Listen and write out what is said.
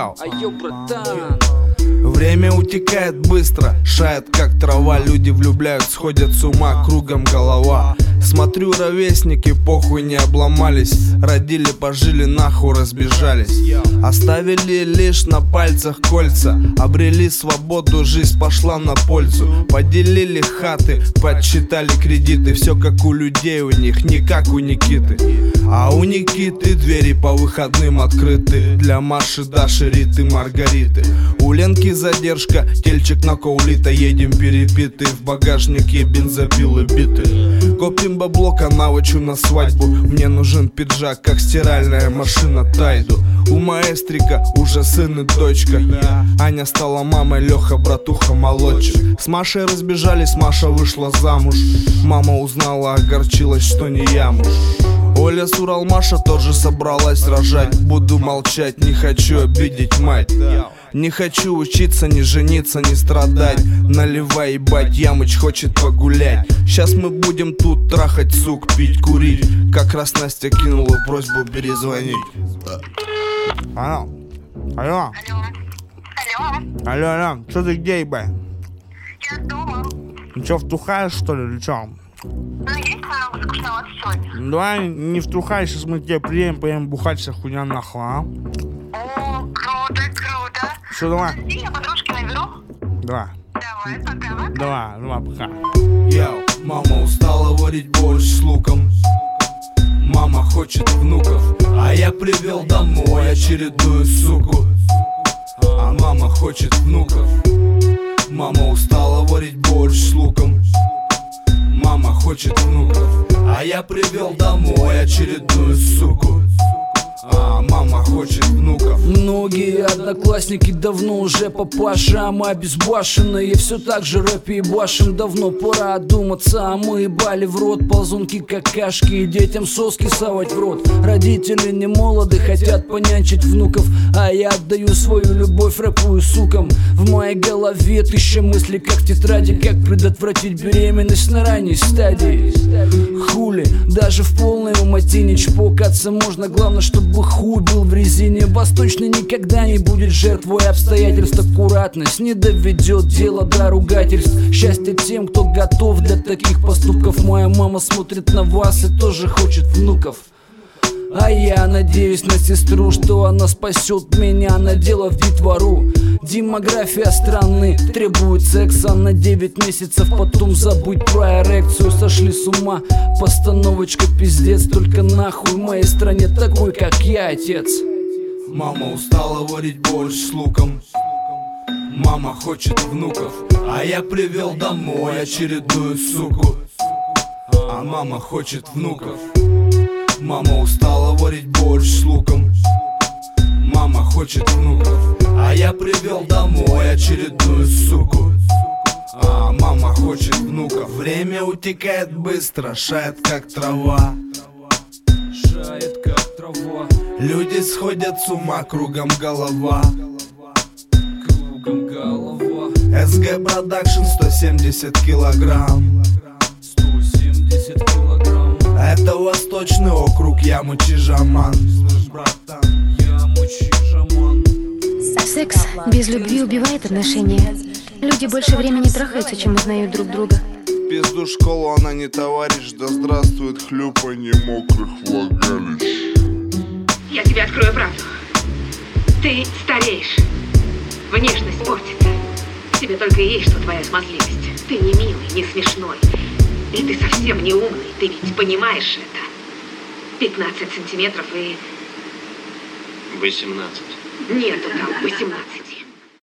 Йоу. Айо, братан. Время утекает быстро, шает как трава. Люди влюбляют, сходят с ума, кругом голова. Смотрю, ровесники похуй не обломались. Родили, пожили, нахуй разбежались. Оставили лишь на пальцах кольца. Обрели свободу, жизнь пошла на пользу. Поделили хаты, подсчитали кредиты. Все как у людей у них, не как у Никиты. А у Никиты двери по выходным открыты. Для Маши, Даши, Риты, Маргариты. У Ленки задержка, тельчик на коулита. Едем перепиты, в багажнике бензопилы биты. Копим бабло, канавочу на свадьбу. Мне нужен пиджак, как стиральная машина Тайду. У маэстрика уже сын и дочка. Аня стала мамой, Леха братуха молодчик. С Машей разбежались, Маша вышла замуж. Мама узнала, огорчилась, что не я муж. Оля с Уралмаша тоже собралась рожать. Буду молчать, не хочу обидеть мать. Не хочу учиться, не жениться, не страдать. Наливай, ебать, Ямыч хочет погулять. Сейчас мы будем тут трахать, сук, пить, курить. Как раз Настя кинула просьбу перезвонить. Алло. Алло. Алло, алло. Что ты где, ебать? Я дома. Ну что, втухаешь, что ли, или что? Ну, есть твоя скучновато сегодня? Давай не втухай, сейчас мы к тебе приедем, поедем бухать, вся хуйня нахуй, а? О, круто, круто. Что, давай? Подожди, я подружки наберу. Давай. Давай, пока. Давай, пока. Йоу, мама устала варить борщ с луком. Мама хочет внуков, а я привел домой очередную суку. А мама хочет внуков. Мама устала варить борщ с луком. Мама хочет внуков, а я привел домой очередную суку. А мама хочет внуков. Многие одноклассники давно уже папаша, а мы обезбашенные все так же рэпи ебашим. Давно пора одуматься, а мы ебали в рот ползунки какашки и детям соски совать в рот. Родители не молоды, хотят понянчить внуков, а я отдаю свою любовь рэпу и сукам. В моей голове тысяча мыслей, как тетради, как предотвратить беременность на ранней стадии. Хули, даже в полной умотине чпокаться можно, главное, чтобы хуй был в резине. Восточный никогда не будет жертвой обстоятельств. Аккуратность не доведет дело до ругательств. Счастье тем, кто готов для таких поступков. Моя мама смотрит на вас и тоже хочет внуков. А я надеюсь на сестру, что она спасет меня, наделав детвору. Демография страны требует секса на 9 месяцев, потом забыть про эрекцию. Сошли с ума, постановочка пиздец. Только нахуй в моей стране такой, как я, отец. Мама устала варить борщ с луком. Мама хочет внуков, а я привел домой очередную суку. А мама хочет внуков. Мама устала варить борщ с луком. Мама хочет внуков, а я привел домой очередную суку. А мама хочет внуков. Время утекает быстро, шает как трава. Шает как трава. Люди сходят с ума, кругом голова. Кругом голова. СГ Продакшн 170 килограмм. 170 килограмм. Это Восточный округ, Ямыч и Жаман. Слышь, братан, Ямыч и Жаман. Секс без любви убивает отношения. Люди больше времени трахаются, чем узнают друг друга. Пизду школу, она не товарищ. Да здравствует хлюпанье мокрых влагалищ. Я тебе открою правду. Ты стареешь. Внешность портится. Тебе только и есть, что твоя смазливость. Ты не милый, не смешной. И ты совсем не умный. Ты ведь понимаешь это. 15 сантиметров и... 18. Нету там 18.